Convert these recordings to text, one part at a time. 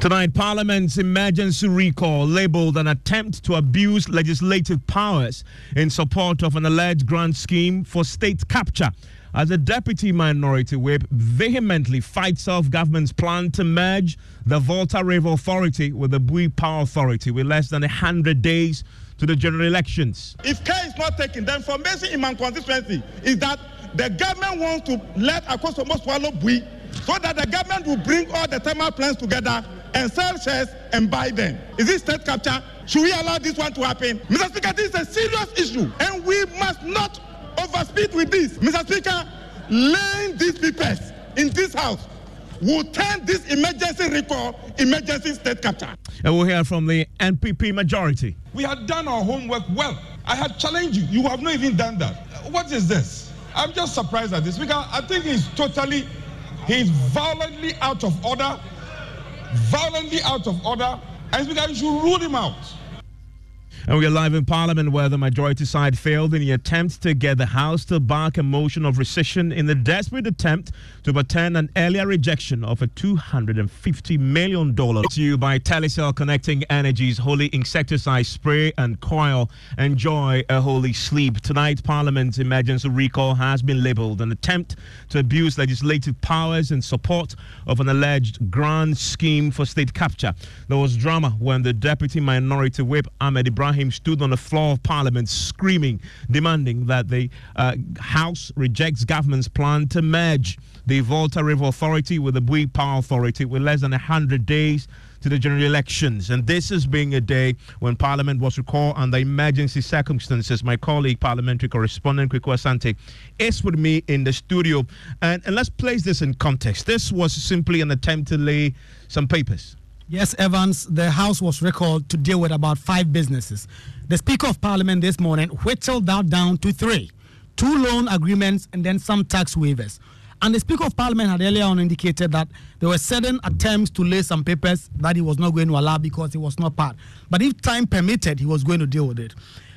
Tonight, Parliament's emergency recall labelled an attempt to abuse legislative powers in support of an alleged grant scheme for state capture, as the Deputy Minority Whip vehemently fights off government's plan to merge the Volta River Authority with the Bui Power Authority with less than 100 days to the general elections. If care is not taken, the information in my constituency is that the government wants to let Akosombo swallow Bui so that the government will bring all the thermal plants together and sell shares and buy them. Is this state capture? Should we allow this one to happen? Mr. Speaker, this is a serious issue and we must not overspeed with this. Mr. Speaker, laying these papers in this house will turn this emergency recall emergency state capture. And we'll hear from the NPP majority. We had done our homework well. I had challenged you. You have not even done that. What is this? I'm just surprised at this. Speaker, I think he's violently out of order. And Speaker, you should rule him out. And we are live in Parliament, where the majority side failed in the attempt to get the House to back a motion of rescission in the desperate attempt to overturn an earlier rejection of a $250 million to you by Telecel, connecting Energy's holy insecticide spray and coil. Enjoy a holy sleep. Tonight, Parliament's emergency recall has been labelled an attempt to abuse legislative powers in support of an alleged grand scheme for state capture. There was drama when the Deputy Minority Whip, Ahmed Ibrahim, stood on the floor of Parliament screaming, demanding that the House rejects government's plan to merge the Volta River Authority with the Bui Power Authority with less than 100 days to the general elections. And this is being a day when Parliament was recalled under emergency circumstances. My colleague, parliamentary correspondent Kweku Asante, is with me in the studio. And let's place this in context. This was simply an attempt to lay some papers. Yes, Evans, the House was recalled to deal with about 5 businesses. The Speaker of Parliament this morning whittled that down to 3. 2 loan agreements and then some tax waivers. And the Speaker of Parliament had earlier on indicated that there were certain attempts to lay some papers that he was not going to allow because it was not part. But if time permitted, he was going to deal with it.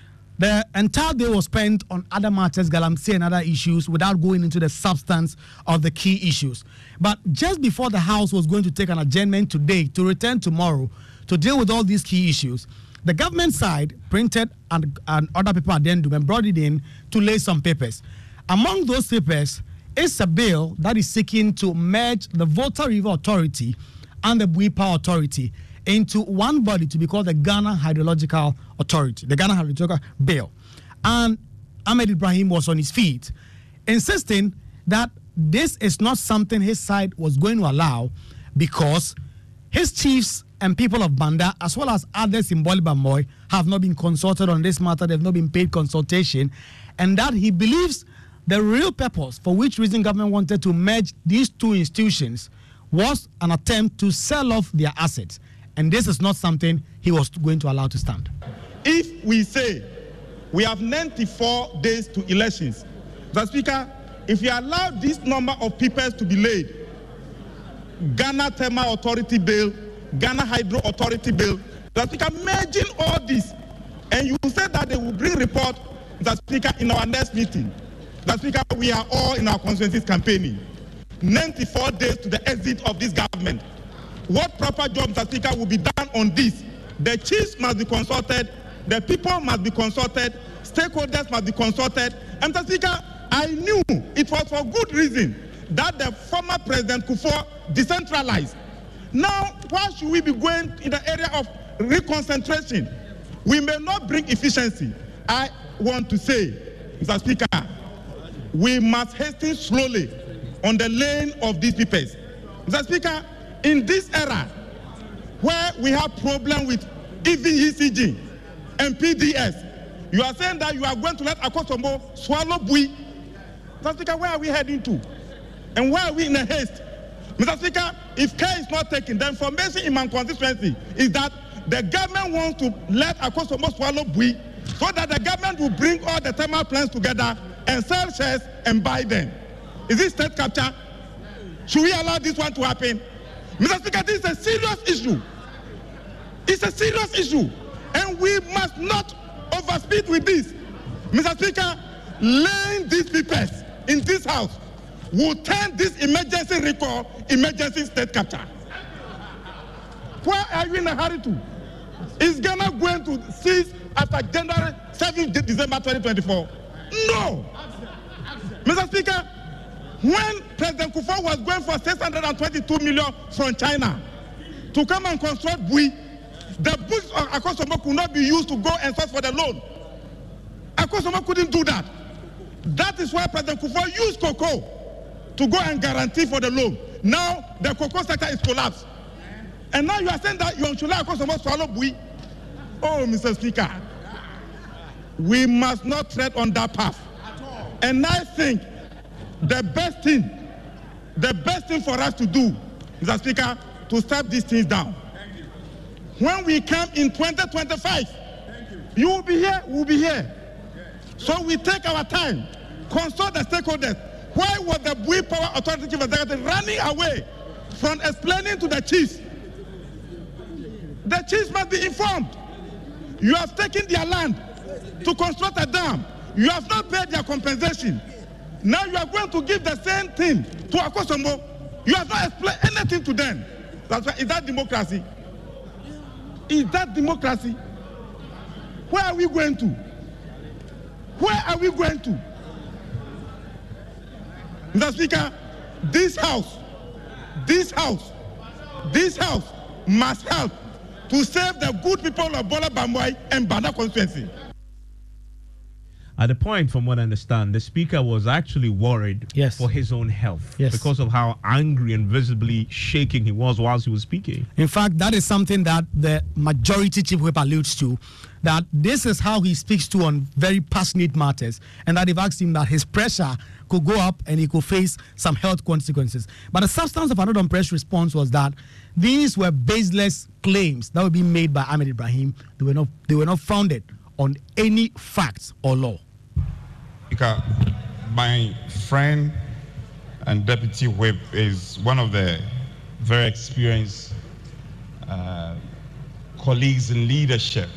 The entire day was spent on other matters, galamsey and other issues, without going into the substance of the key issues. But just before the House was going to take an adjournment today to return tomorrow to deal with all these key issues, the government side printed an other paper addendum and brought it in to lay some papers. Among those papers is a bill that is seeking to merge the Volta River Authority and the Bui Power Authority into one body to be called the Ghana Hydrological Authority, the Ghana Hydrological Bill. And Ahmed Ibrahim was on his feet, insisting that this is not something his side was going to allow because his chiefs and people of Banda, as well as others in Bolibamoy, have not been consulted on this matter. They've not been paid consultation, and that he believes the real purpose for which reason government wanted to merge these 2 institutions was an attempt to sell off their assets. And this is not something he was going to allow to stand. If we say we have 94 days to elections, the Speaker, if you allow this number of papers to be laid, Ghana Thermal Authority Bill, Ghana Hydro Authority Bill, the Speaker, merging all this, and you say that they will bring report, the Speaker, in our next meeting. The Speaker, we are all in our constituencies campaigning. 94 days to the exit of this government. What proper job, Mr. Speaker, will be done on this? The chiefs must be consulted, the people must be consulted, stakeholders must be consulted. And Mr. Speaker, I knew it was for good reason that the former President Kufuor decentralized. Now, why should we be going in the area of reconcentration? We may not bring efficiency. I want to say, Mr. Speaker, we must hasten slowly on the laying of these papers. Mr. Speaker, in this era, where we have problem with even ECG and PDS, you are saying that you are going to let Akosombo swallow Bui. Mr. Speaker, where are we heading to? And why are we in a haste? Mr. Speaker, if care is not taken, the information in my constituency is that the government wants to let Akosombo swallow Bui so that the government will bring all the thermal plants together and sell shares and buy them. Is this state capture? Should we allow this one to happen? Mr. Speaker, this is a serious issue. It's a serious issue. And we must not overspeed with this. Mr. Speaker, laying these papers in this house will turn this emergency recall emergency state capture. are you in a hurry to? Is Ghana going to cease after January 7th December 2024? No. Mr. Speaker, when President Kufuor was going for 622 million from China to come and construct Bui, the books of Akosombo could not be used to go and source for the loan. Akosombo couldn't do that. That is why President Kufuor used cocoa to go and guarantee for the loan. Now the cocoa sector is collapsed. And now you are saying that you should let Akosombo swallow Bui. Oh, Mr. Speaker, we must not tread on that path. And I think the best thing for us to do, Mr. Speaker, to step these things down. When we come in 2025, you will be here, we will be here. So we take our time, consult the stakeholders. Why was the Bui Power Authority Chief Executive running away from explaining to the chiefs? The chiefs must be informed. You have taken their land to construct a dam. You have not paid their compensation. Now you are going to give the same thing to Akosombo. You have not explained anything to them. That's why, is that democracy? Is that democracy? Where are we going to? Where are we going to? Mr. Speaker, this house must help to save the good people of Bola Bamboi and Banda constituency. At the point, from what I understand, the speaker was actually worried for his own health because of how angry and visibly shaking he was whilst he was speaking. In fact, that is something that the majority chief whip alludes to, that this is how he speaks to on very passionate matters, and that they've asked him that his pressure could go up and he could face some health consequences. But the substance of another press response was that these were baseless claims that were being made by Ahmed Ibrahim. They were not founded on any facts or law. My friend and deputy whip is one of the very experienced colleagues in leadership.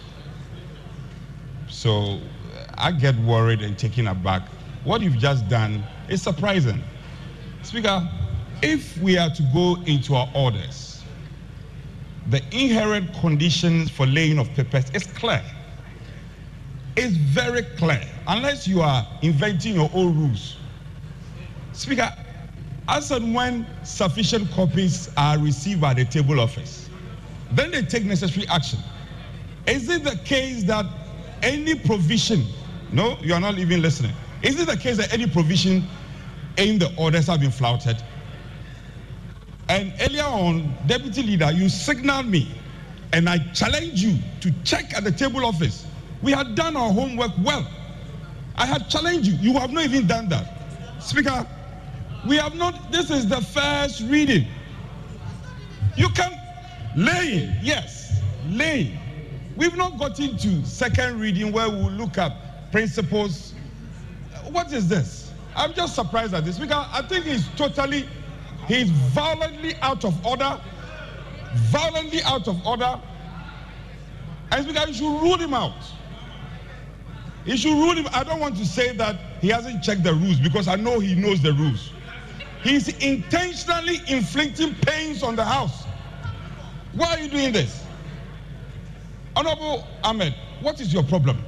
So I get worried and taken aback. What you've just done is surprising. Speaker, if we are to go into our orders, the inherent conditions for laying of papers is clear. It's very clear, unless you are inventing your own rules. Speaker, as and when sufficient copies are received by the table office, then they take necessary action. Is it the case that any provision, no, you are not even listening. Is it the case that any provision in the orders have been flouted? And earlier on, Deputy Leader, you signaled me and I challenged you to check at the table office. We had done our homework well. I had challenged you. You have not even done that. Speaker, we have not, this is the first reading. You can lay, yes, lay. We've not got into second reading where we'll look at principles. What is this? I'm just surprised at this. Speaker, I think he's violently out of order. Violently out of order. And Speaker, you should rule him out. He should rule him. I don't want to say that he hasn't checked the rules because I know he knows the rules. He's intentionally inflicting pains on the House. Why are you doing this? Honorable Ahmed, what is your problem?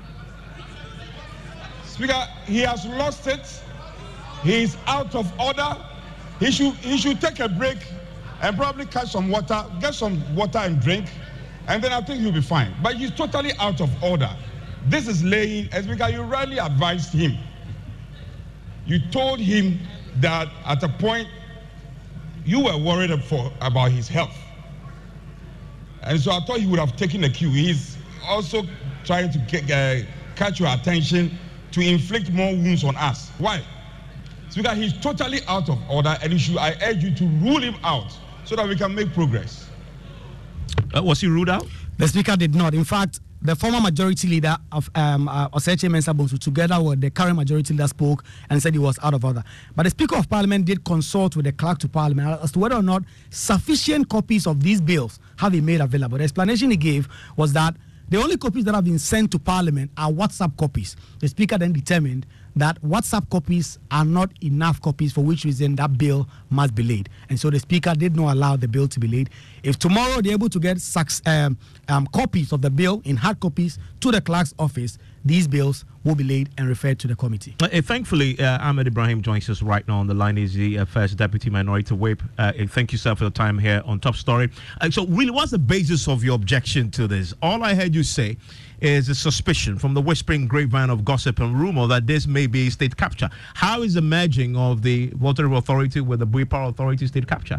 Speaker, he has lost it. He is out of order. He should take a break and probably catch some water, get some water and drink, and then I think he'll be fine. But he's totally out of order. This is laying, as Speaker, you rightly advised him. You told him that at a point you were worried about his health. And so I thought he would have taken a cue. He's also trying to catch your attention to inflict more wounds on us. Why? Speaker, he's totally out of order, and I urge you to rule him out so that we can make progress. Was he ruled out? The Speaker did not. In fact, the former majority leader of Oseche Mensah Bonsu, together with the current majority leader, spoke and said he was out of order. But the Speaker of Parliament did consult with the clerk to Parliament as to whether or not sufficient copies of these bills have been made available. The explanation he gave was that the only copies that have been sent to Parliament are WhatsApp copies. The Speaker then determined that WhatsApp copies are not enough copies, for which reason that bill must be laid. And so the Speaker did not allow the bill to be laid. If tomorrow they're able to get copies of the bill in hard copies to the clerk's office, these bills will be laid and referred to the committee. Thankfully, Ahmed Ibrahim joins us right now on the line. He's the first Deputy Minority Whip. Thank you, sir, for the time here on Top Story. So really, what's the basis of your objection to this? All I heard you say is a suspicion from the whispering grapevine of gossip and rumor that this may be state capture. How is the merging of the Water Authority with the Bui Power Authority state capture?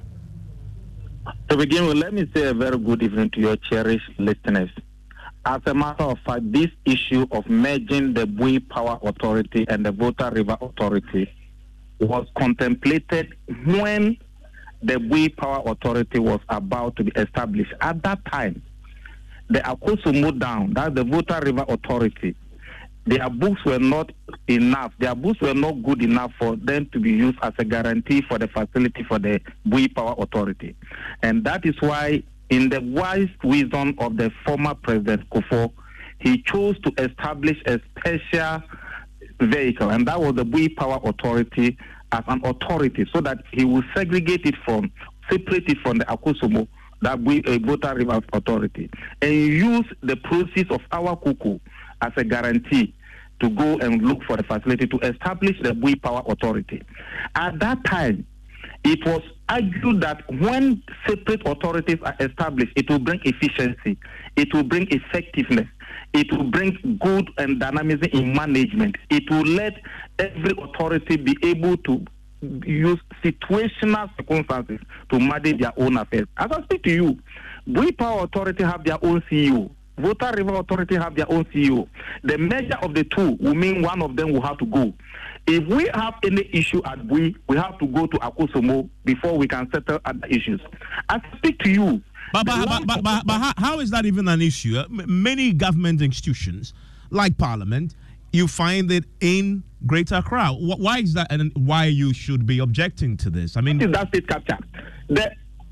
To begin with, let me say a very good evening to your cherished listeners. As a matter of fact, this issue of merging the Bui Power Authority and the Volta River Authority was contemplated when the Bui Power Authority was about to be established. At that time, the Akosombo Dam, that's the Volta River Authority, their books were not enough. Their books were not good enough for them to be used as a guarantee for the facility for the Bui Power Authority. And that is why, in the wise wisdom of the former President Kufuor, he chose to establish a special vehicle, and that was the Bui Power Authority as an authority, so that he will separate it from the Akosombo, that Volta River Authority, and use the proceeds of our Kuku as a guarantee to go and look for the facility to establish the Bui Power Authority. At that time, it was argued that when separate authorities are established, it will bring efficiency, it will bring effectiveness, it will bring good and dynamism in management. It will let every authority be able to use situational circumstances to manage their own affairs. As I speak to you, Bui Power Authority have their own CEO. Volta River Authority have their own CEO. The measure of the two will mean one of them will have to go. If we have any issue at Bui, we have to go to Akosombo before we can settle other issues. I speak to you. But how is that even an issue? Many government institutions, like Parliament, you find it in Greater Accra. Why is that, and why you should be objecting to this? I mean, what is that state capture? The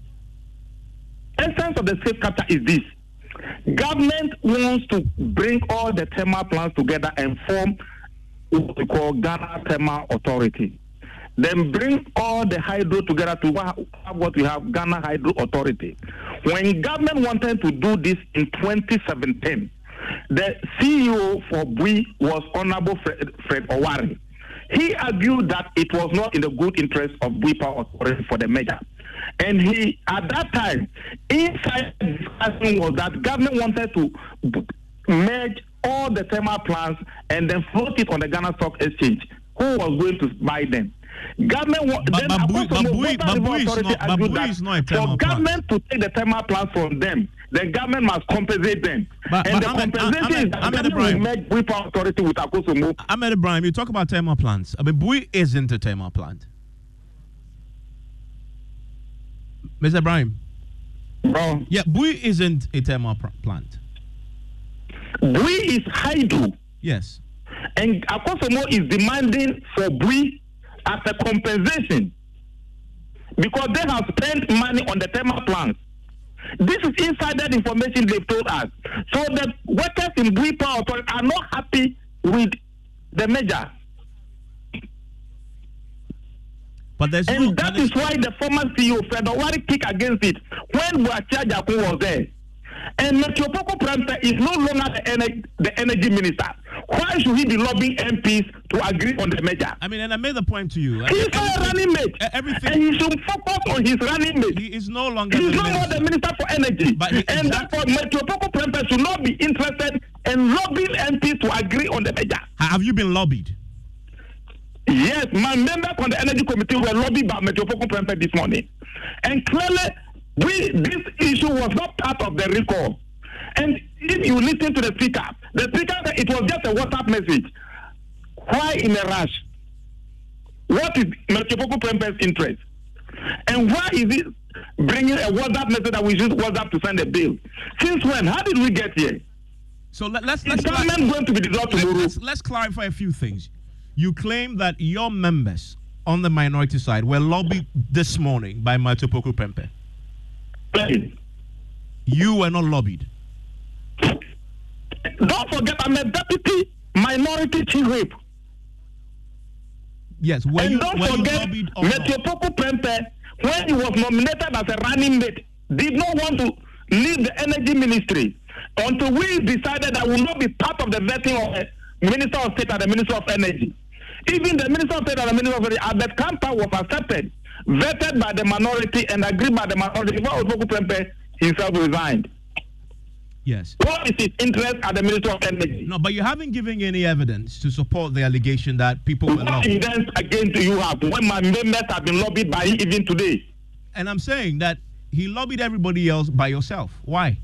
essence of the state capture is this. Government wants to bring all the thermal plants together and form what we call Ghana Thermal Authority. Then bring all the hydro together to have what we have, Ghana Hydro Authority. When government wanted to do this in 2017, the CEO for Bui was Honorable Fred Owari. He argued that it was not in the good interest of Bui Power Authority for the measure. And he, at that time, inside the discussion was that government wanted to merge all the thermal plants and then float it on the Ghana Stock Exchange. Who was going to buy them? Government for government to take the thermal plants from them, the government must compensate them. And the compensation is that government will make Bui Power Authority with Akosombo. Ahmed Ibrahim, you talk about thermal plants. I mean, Bui isn't a thermal plant. Mr. Ibrahim. Bro. Yeah, Bui isn't a thermal plant. Bui is hydro. Yes. And Akosombo is demanding for Bui as a compensation because they have spent money on the thermal plants. This is insider information they've told us. So the workers in Bui Power Authority are not happy with the measure. But that is why the former CEO, Fred Owari, kicked against it when Boakia Jaku was there. And Metropoco Pranta is no longer the energy minister. Why should he be lobbying MPs to agree on the measure? I mean, and I made the point to you. He's not a running mate. Everything. And he should focus on his running mate. He is no longer He's no more the minister for energy. And therefore, Metropoco Pranta should not be interested in lobbying MPs to agree on the measure. Have you been lobbied? Yes, my members on the energy committee were lobbied by Metropoco Prempeh this morning. And clearly, this issue was not part of the recall. And if you listen to the speaker said it was just a WhatsApp message. Why in a rush? What is Metropoco Prempeh's interest? And why is it bringing a WhatsApp message that we use WhatsApp to send a bill? Since when? How did we get here? So let's going to be dissolved tomorrow. Let's clarify a few things. You claim that your members on the minority side were lobbied this morning by Metropoco Prempeh. You were not lobbied. Don't forget, I'm a deputy minority chief whip. Yes, and don't forget, Matthew Poku Prempeh, when he was nominated as a running mate, did not want to leave the energy ministry until we decided that we will not be part of the vetting of the Minister of State and the Minister of Energy. Even the Minister of State and the Minister of Energy, Albert Kampa, was accepted, vetted by the minority and agreed by the minority before Poku Prempeh himself resigned. Yes. What is his interest at the Minister of Energy? No, but you haven't given any evidence to support the allegation that people were lobbied. What evidence again do you have when my members have been lobbied by him even today? And I'm saying that he lobbied everybody else by yourself. Why?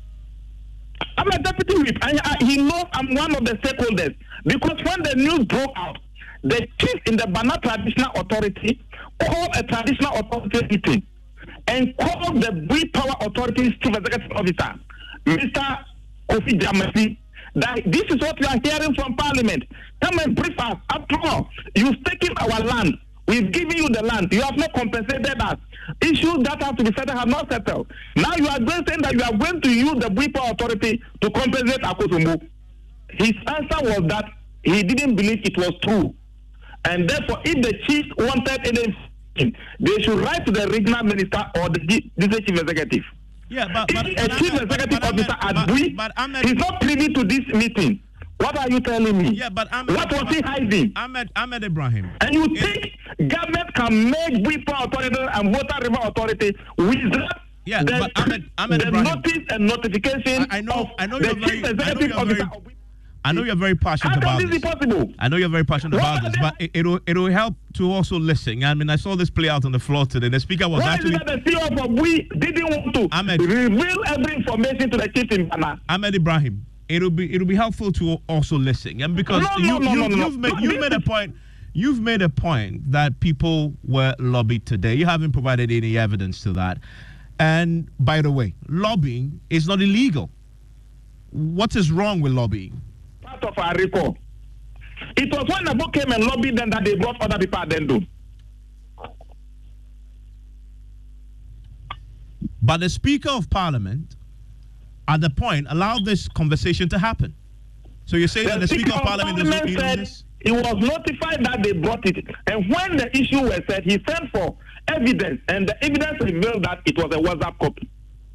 I'm a deputy whip, and he knows I'm one of the stakeholders. Because when the news broke out, the chief in the Bana Traditional Authority called a traditional authority meeting and called the Bui Power Authority's chief executive officer, Mr. Kofi Jamasi, that this is what we are hearing from Parliament. Come and brief us. After all, you've taken our land. We've given you the land. You have not compensated us. Issues that have to be settled have not settled. Now you are going saying that you are going to use the Bui Power Authority to compensate Akosombo. His answer was that he didn't believe it was true. And therefore, if the chief wanted anything, they should write to the regional minister or the district chief executive. Yeah, but if a chief executive officer at Bui is not privy to this meeting, what are you telling me? Yeah, but what was he hiding? Ahmed Ibrahim. And you think government can make Bui Power Authority and Water River Authority without but Ahmed the Ibrahim, notice and notification I know the chief executive officer? I know you're very passionate about this. Possible? I know you're very passionate about this, but it'll help to also listen. I mean, I saw this play out on the floor today. The speaker was actually. Why is it that the CEO of Bui didn't want to reveal every information to the chief in Ghana? Ahmed Ibrahim, it'll be helpful to also listen, and because you've made a point. You've made a point that people were lobbied today. You haven't provided any evidence to that. And by the way, lobbying is not illegal. What is wrong with lobbying? Part of our record. It was when Nabo came and lobbied them that they brought other people at then do. But the Speaker of Parliament, at the point, allowed this conversation to happen. So you're saying that the Speaker of Parliament is not in this? He was notified that they brought it. And when the issue was said, he sent for evidence. And the evidence revealed that it was a WhatsApp copy.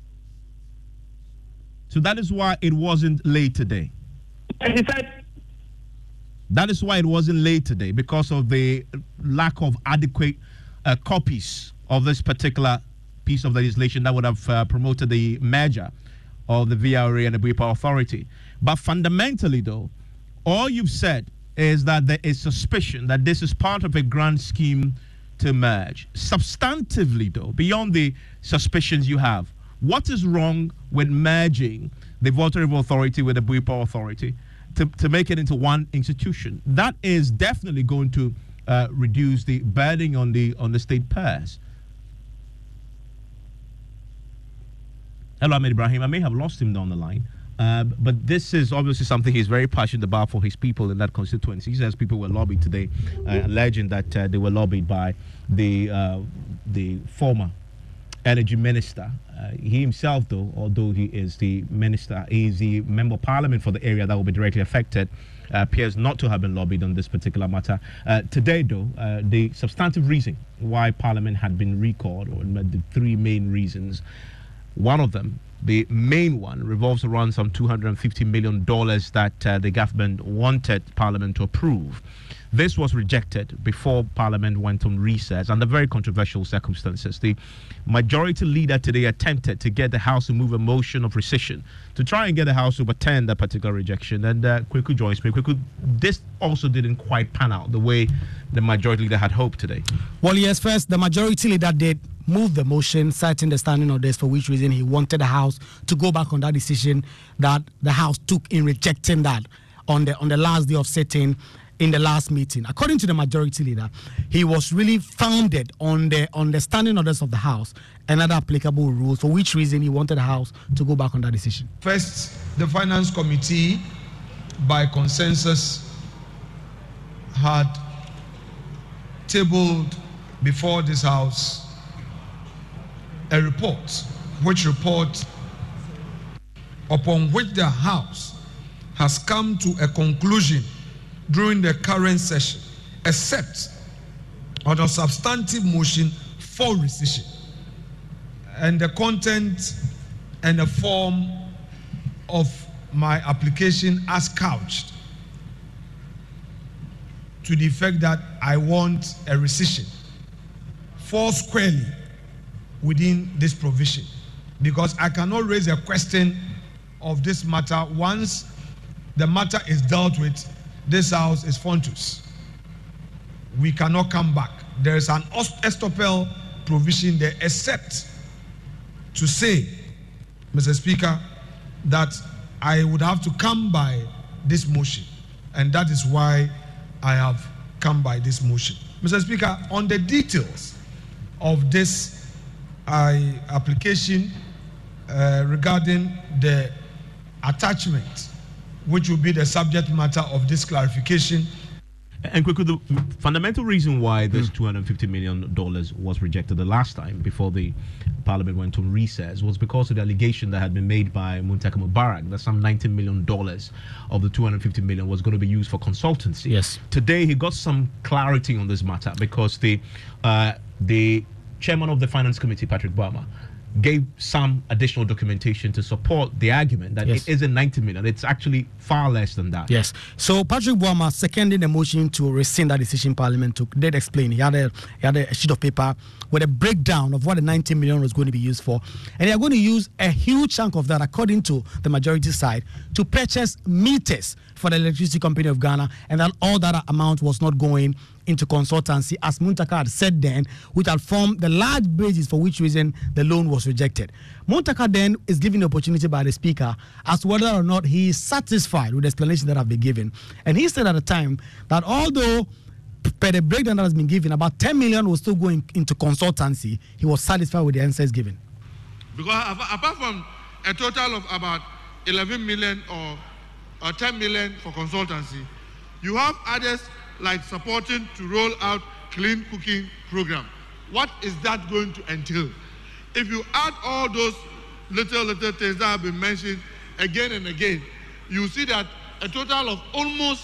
So that is why it wasn't late today. And he said, that is why it wasn't late today, because of the lack of adequate copies of this particular piece of legislation that would have promoted the merger of the VRA and the Bui Power Authority. But fundamentally, though, all you've said is that there is suspicion that this is part of a grand scheme to merge. Substantively, though, beyond the suspicions you have, what is wrong with merging the Water River Authority with the Bui Power Authority to make it into one institution? That is definitely going to reduce the burden on the state purse. Hello, Ahmed Ibrahim. I may have lost him down the line. But this is obviously something he's very passionate about for his people in that constituency. He says people were lobbied today, alleging that they were lobbied by the former energy minister. He himself, though, although he is the minister, he is the member of parliament for the area that will be directly affected, appears not to have been lobbied on this particular matter. Today, though, the substantive reason why parliament had been recalled, or the three main reasons, one of them, the main one, revolves around some $250 million that the government wanted Parliament to approve. This was rejected before Parliament went on recess under very controversial circumstances. The majority leader today attempted to get the House to move a motion of rescission to try and get the House to overturn that particular rejection. And Kweku joins me. Kweku, this also didn't quite pan out the way the majority leader had hoped today. Well, yes, first, the majority leader did move the motion, citing the standing orders, for which reason he wanted the House to go back on that decision that the House took in rejecting that on the last day of sitting in the last meeting. According to the majority leader, he was really founded on the standing orders of the House and other applicable rules, for which reason he wanted the House to go back on that decision. First, the Finance Committee, by consensus, had tabled before this House a report, upon which the House has come to a conclusion during the current session, except on a substantive motion for rescission. And the content and the form of my application as couched to the effect that I want a rescission fall squarely within this provision, because I cannot raise a question of this matter once the matter is dealt with. This house is fontus. We cannot come back. There is an estoppel provision there, except to say, Mr. Speaker, that I would have to come by this motion, and that is why I have come by this motion. Mr. Speaker, on the details of this application regarding the attachment, which will be the subject matter of this clarification. And quickly, the fundamental reason why this $250 million was rejected the last time before the Parliament went on recess was because of the allegation that had been made by Muntaka Mubarak that some $19 million of the $250 million was going to be used for consultancy. Yes. Today, he got some clarity on this matter because the chairman of the Finance Committee, Patrick Boama, gave some additional documentation to support the argument that it isn't 90 million. It's actually far less than that. Yes. So Patrick Boama, seconding the motion to rescind that decision Parliament took, did explain. He had a sheet of paper with a breakdown of what the 90 million was going to be used for. And they are going to use a huge chunk of that, according to the majority side, to purchase meters for the Electricity Company of Ghana, and that all that amount was not going into consultancy, as Muntaka had said then, which had formed the large basis for which reason the loan was rejected. Muntaka then is given the opportunity by the Speaker as to whether or not he is satisfied with the explanation that have been given. And he said at the time that although per the breakdown that has been given, about 10 million was still going into consultancy, he was satisfied with the answers given. Because apart from a total of about 11 million or 10 million for consultancy, you have others like supporting to roll out clean cooking program. What is that going to entail? If you add all those little things that have been mentioned again and again, you see that a total of almost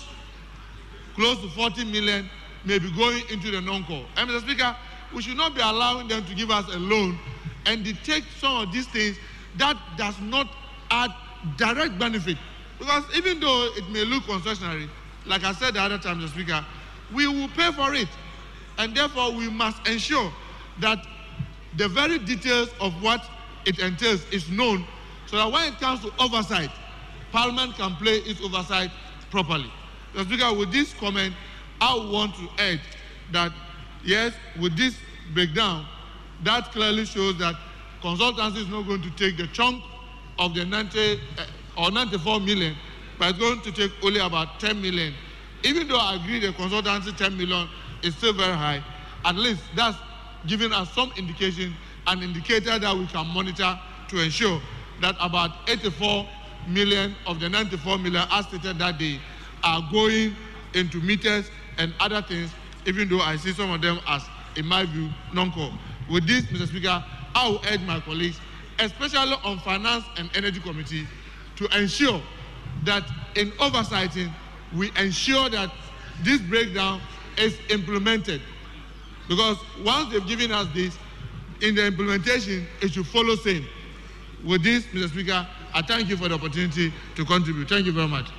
close to 40 million may be going into the non-core. And Mr. Speaker, we should not be allowing them to give us a loan and detect some of these things that does not add direct benefit. Because even though it may look concessionary, like I said the other time, Mr. Speaker, we will pay for it. And therefore, we must ensure that the very details of what it entails is known, so that when it comes to oversight, Parliament can play its oversight properly. Mr. Speaker, with this comment, I want to add that, yes, with this breakdown, that clearly shows that consultancy is not going to take the chunk of the 90 or 94 million, but it's going to take only about 10 million. Even though I agree the consultancy 10 million is still very high, at least that's giving us some indication, an indicator that we can monitor to ensure that about 84 million of the 94 million, as stated that day, are going into meters and other things, even though I see some of them as, in my view, non-core. With this, Mr. Speaker, I will urge my colleagues, especially on Finance and Energy Committee, to ensure that in oversighting, we ensure that this breakdown is implemented. Because once they've given us this, in the implementation, it should follow same. With this, Mr. Speaker, I thank you for the opportunity to contribute. Thank you very much.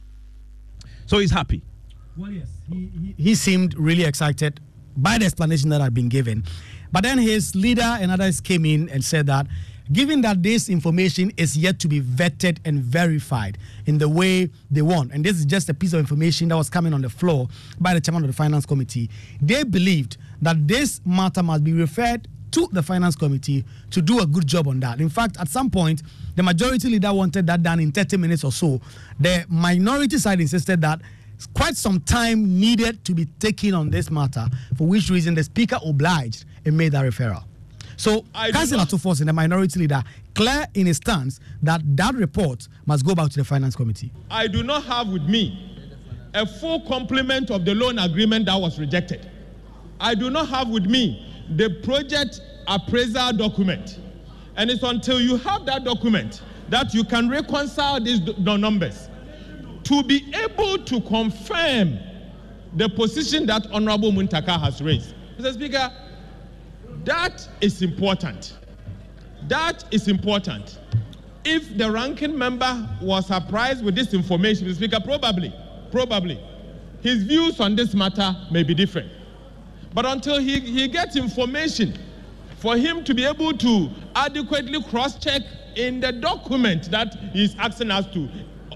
So he's happy. Well, yes, he seemed really excited by the explanation that had been given. But then his leader and others came in and said that given that this information is yet to be vetted and verified in the way they want, and this is just a piece of information that was coming on the floor by the chairman of the Finance Committee, they believed that this matter must be referred to the Finance Committee to do a good job on that. In fact, at some point, the majority leader wanted that done in 30 minutes or so. The minority side insisted that quite some time needed to be taken on this matter, for which reason the Speaker obliged and made that referral. So, Councillor Atufos, the minority leader, clear in his stance that that report must go back to the Finance Committee. I do not have with me a full complement of the loan agreement that was rejected. I do not have with me the project appraisal document. And it's until you have that document that you can reconcile these numbers to be able to confirm the position that Honorable Muntaka has raised. Mr. Speaker, that is important. That is important. If the ranking member was surprised with this information, Mr. Speaker, probably, his views on this matter may be different. But until he gets information, for him to be able to adequately cross-check in the document that he's asking us to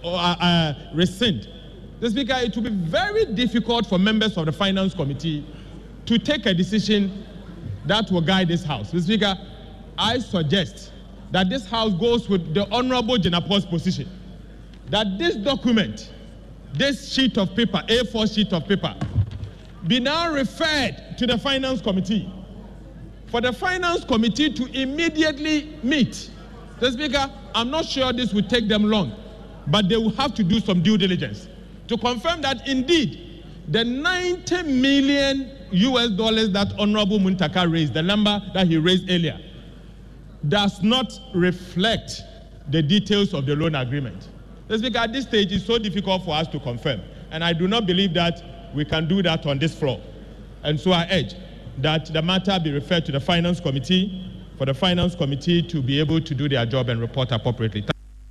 rescind, Mr. Speaker, it will be very difficult for members of the Finance Committee to take a decision that will guide this House. Mr. Speaker, I suggest that this House goes with the Honorable Jenapo's position, that this document, this sheet of paper, A4 sheet of paper, be now referred to the Finance Committee, for the Finance Committee to immediately meet. Mr. Speaker, I'm not sure this will take them long, but they will have to do some due diligence to confirm that indeed the $90 million that Honorable Muntaka raised, the number that he raised earlier, does not reflect the details of the loan agreement. Mr. Speaker, at this stage, it's so difficult for us to confirm, and I do not believe that we can do that on this floor. And so I urge that the matter be referred to the Finance Committee, for the Finance Committee to be able to do their job and report appropriately.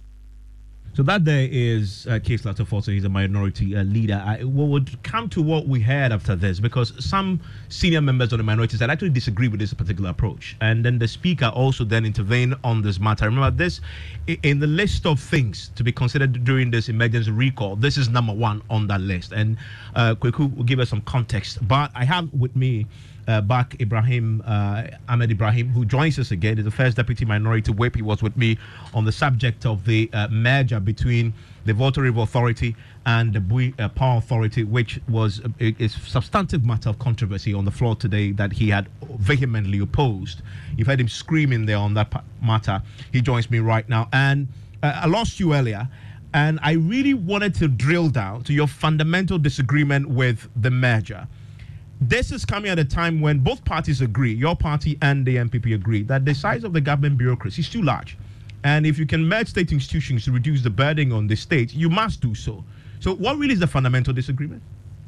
So that there is Case Latofo, he's a minority leader. We would come to what we had after this, because some senior members of the minorities had actually disagreed with this particular approach. And then the Speaker also then intervened on this matter. Remember, this, in the list of things to be considered during this emergency recall, this is number one on that list. And Kweku will give us some context. But I have with me back Ahmed Ibrahim, who joins us again. He's the first Deputy Minority Whip. He was with me on the subject of the merger between the Volta River Authority and the Bui Power Authority, which was a substantive matter of controversy on the floor today that he had vehemently opposed. You've heard him screaming there on that matter. He joins me right now. And I lost you earlier, and I really wanted to drill down to your fundamental disagreement with the merger. This is coming at a time when both parties agree, your party and the NPP agree, that the size of the government bureaucracy is too large. And if you can merge state institutions to reduce the burden on the state, you must do so. So what really is the fundamental disagreement?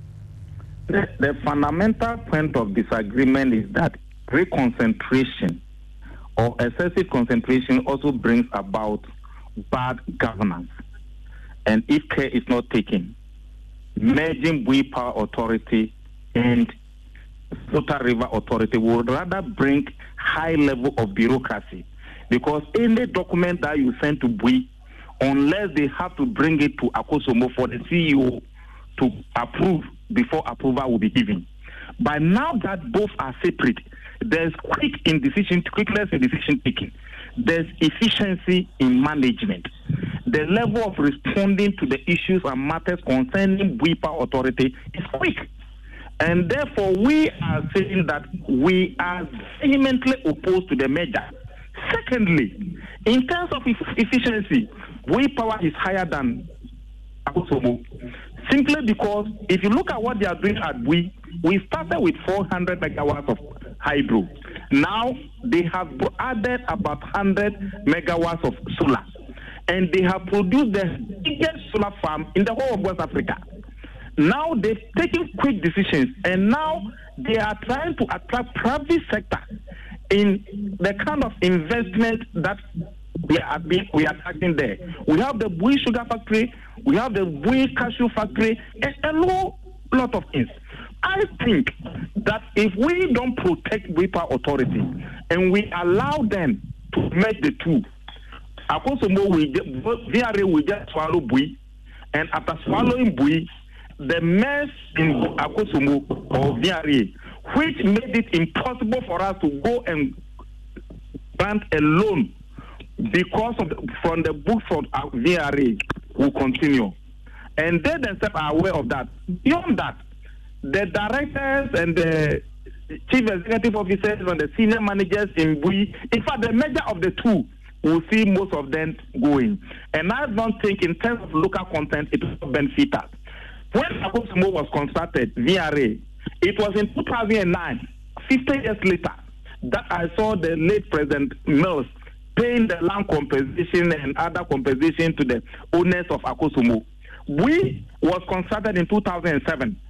The fundamental point of disagreement is that reconcentration or excessive concentration also brings about bad governance. And if care is not taken, merging Bui Power Authority and Volta River Authority would rather bring high level of bureaucracy, because any document that you send to Bui, unless they have to bring it to Akosombo for the CEO to approve before approval will be given. But now that both are separate, there's quickness in decision taking. There's efficiency in management. The level of responding to the issues and matters concerning Bui Power Authority is quick. And therefore, we are saying that we are vehemently opposed to the merger. Secondly, in terms of efficiency, Bui Power is higher than Akosombo. Simply because if you look at what they are doing at Bui, we started with 400 megawatts of hydro. Now they have added about 100 megawatts of solar. And they have produced the biggest solar farm in the whole of West Africa. Now they've taken quick decisions, and now they are trying to attract private sector in the kind of investment that we are attacking there. We have the Bui Sugar Factory, we have the Bui Cashew Factory, and a lot of things. I think that if we don't protect Bui Power Authority and we allow them to merge the two, Akosombo VRA will just swallow Bui, and after swallowing Bui, the mess in Akosombo or VRA, which made it impossible for us to go and grant a loan because of from the books of VRA, will continue. And they themselves are aware of that. Beyond that, the directors and the chief executive officers and the senior managers in Bui, in fact, the merger of the two will see most of them going. And I don't think in terms of local content, it will benefit us. When Akosombo was constructed, VRA, it was in 2009, 50 years later, that I saw the late President Mills paying the land compensation and other compensation to the owners of Akosombo. We was constructed in 2007.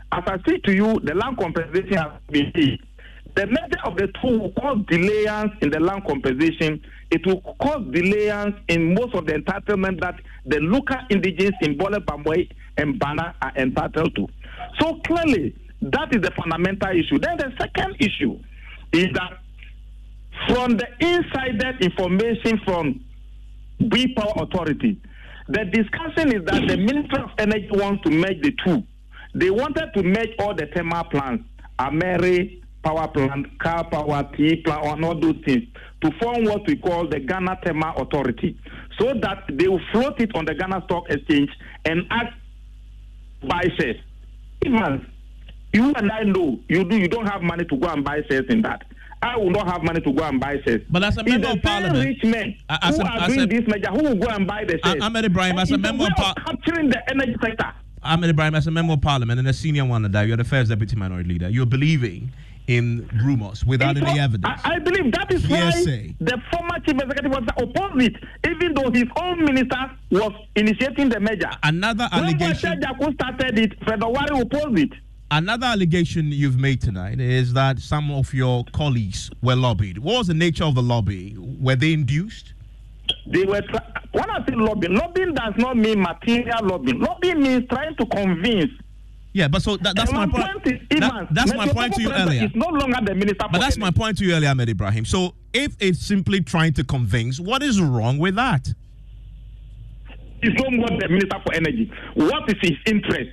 as I say to you, the land compensation has been paid. The measure of the two will cause delayance in the land compensation. It will cause delayance in most of the entitlement that the local indigenes in Bole, Bamboi, and Bana are entitled to. So clearly, that is the fundamental issue. Then the second issue is that from the insider information from Bui Power Authority, the discussion is that the Minister of Energy wants to merge the two. They wanted to merge all the thermal plants, Ameri power plant, Car Power, T plant, and all those things to form what we call the Ghana Thermal Authority, so that they will float it on the Ghana Stock Exchange and act buy shares. Even you and I know you don't have money to go and buy shares in that. I will not have money to go and buy shares. But as a member of parliament, rich men who are doing this measure, who will go and buy the shares? Ahmed Ibrahim, as a member of capturing the energy sector. Ahmed Ibrahim, as a member of parliament and a senior one of that, you're the first deputy minority leader. You're believing in rumors without any evidence. I believe that is why the former chief executive was opposite, even though his own minister was initiating the measure. Another allegation. When started it, Fedowari opposed it. Another allegation you've made tonight is that some of your colleagues were lobbied. What was the nature of the lobby? Were they induced? They were. When I say lobbying does not mean material lobbying. Lobbying means trying to convince. Yeah, but so that's my point. That's my point to you earlier. It's no longer the minister. But that's my point to you earlier, Ahmed Ibrahim. So if it's simply trying to convince, what is wrong with that? It's not what the minister for energy. What is his interest?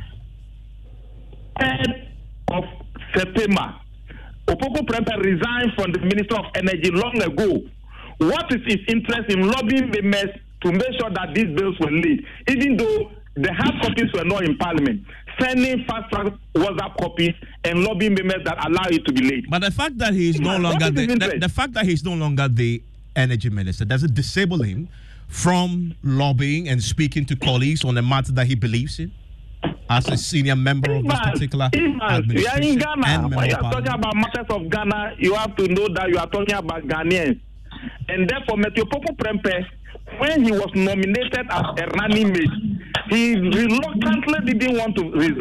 Head of September, Opoku Prempeh resigned from the Minister of Energy long ago. What is his interest in lobbying members to make sure that these bills were laid, even though the hard copies were not in Parliament, sending fast-track WhatsApp copies and lobbying members that allow it to be laid? But the fact that he is no longer the fact that he's no longer the energy minister, does it disable him from lobbying and speaking to colleagues on a matter that he believes in? As a senior member of this particular administration, you are in Ghana. When you are talking about matters of Ghana, you have to know that you are talking about Ghanaians. And therefore, Matthew Opoku Prempeh, when he was nominated as a running mate, he reluctantly didn't want to resign.